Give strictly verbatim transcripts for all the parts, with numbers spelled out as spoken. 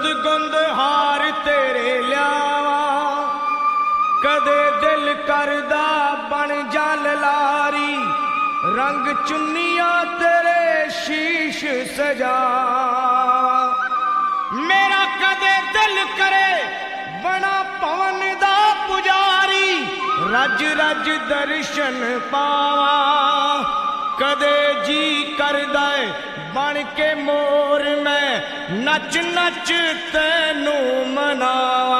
गुंद गुंद हार तेरे लियावा, कदे दिल करदा बन जा ललारी, रंग चुन्निया तेरे शीश सजा। मेरा कदे दिल करे बना पवन दा पुजारी, रज रज दर्शन पावा, कदे जी करदा बन के मोर मैं नच नच तैनू मनावा।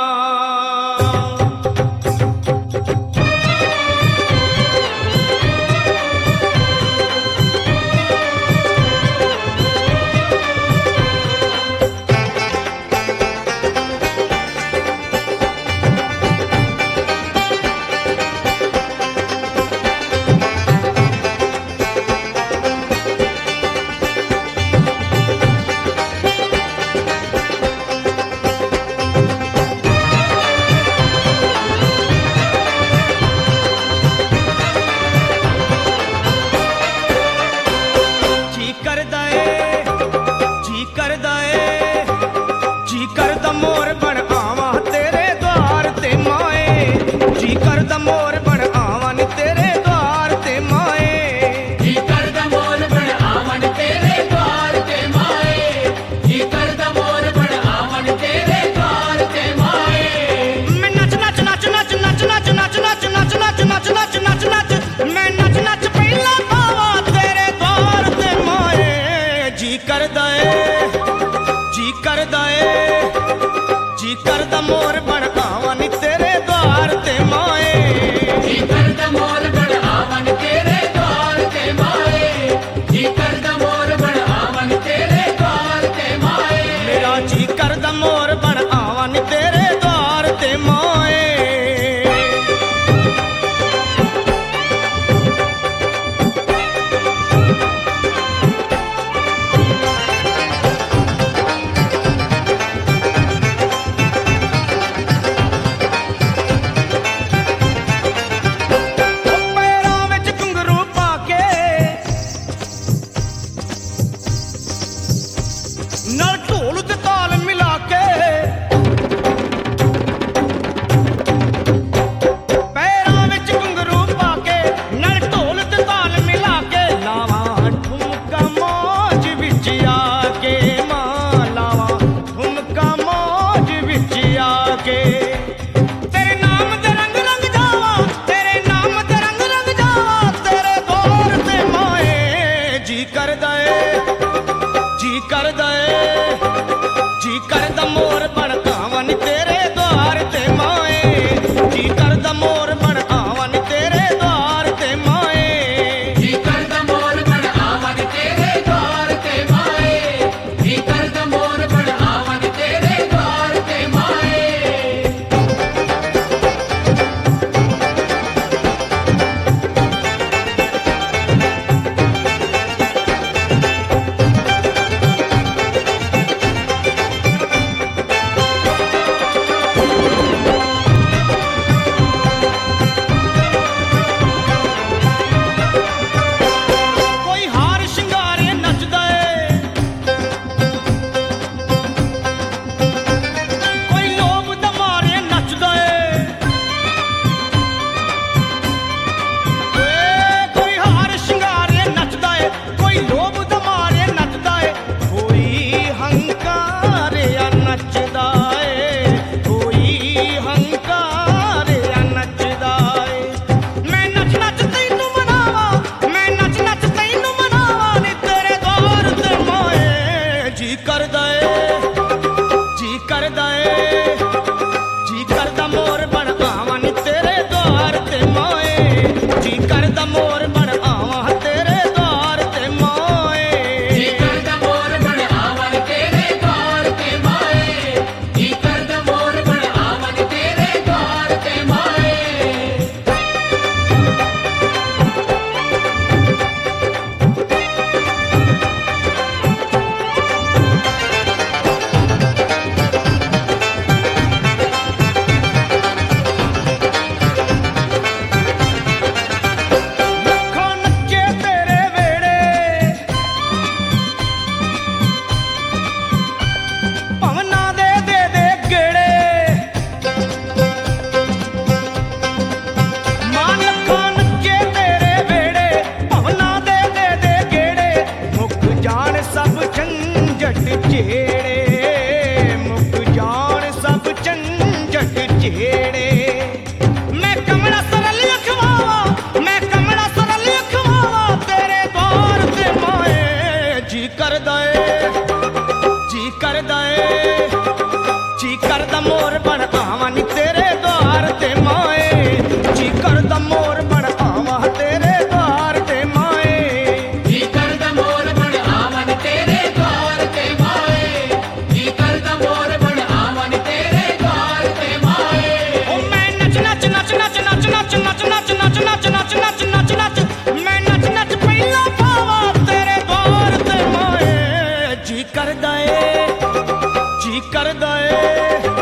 ਝੰਜਟ ਝੇੜੇ ਮੁੱਕ ਜਾਣ ਸਭ ਝੰਜਟ ਝੇੜੇ ਮੈਂ ਕਮਲਾ ਸਰਲ ਅਖਵਾਵਾ ਮੈਂ ਕਮਲਾ ਸਰਲ ਅਖਵਾਵਾ ਤੇਰੇ ਦਵਾਰ ਤੇ ਮਾਏ ਜੀ ਕਰਦਾ ਏ ਜੀ ਕਰਦਾ ਏ ਜੀ ਕਰਦਾ ਮੋਰ ਬਣ ਆਵਾਂ ਨੀ ਤੇਰੇ ਦਵਾਰ ਤੇ ਮਾਏ ਜੀ ਕਰਦਾ ਮੋਰ ਬਣ ਆਵਾਂ ਤੇਰੇ ਦਵਾਰ ਤੇ ਮਾਏ ਜੀ ਕਰਦਾ ਮੋਰ ਬਣ ਆਵਾਂ ਨੀ ਤੇਰੇ ਦਵਾਰ ਤੇ ਮਾਏ ਜੀ ਕਰਦਾ ਮੋਰ ਬਣ ਆਵਾਂ ਨੀ ਤੇਰੇ ਦਵਾਰ ਤੇ ਮਾਏ ਓ ਮੈਂ ਨੱਚ ਨੱਚ ਨੱਚ ਨੱਚ ਨੱਚ ਨੱਚ ਨੱਚ ਨੱਚ ਨੱਚ ਨੱਚ ਨੱਚ ਨੱਚ ਨੱਚ ਨੱਚ ਮੈਂ ਨੱਚ ਨੱਚ ਪਹਿਲਾਂ ਪਾਵਾਂ ਤੇਰੇ ਦਵਾਰ ਤੇ ਮਾਏ ਜੀ ਕਰਦਾ ਏ ਜੀ ਕਰਦਾ ਏ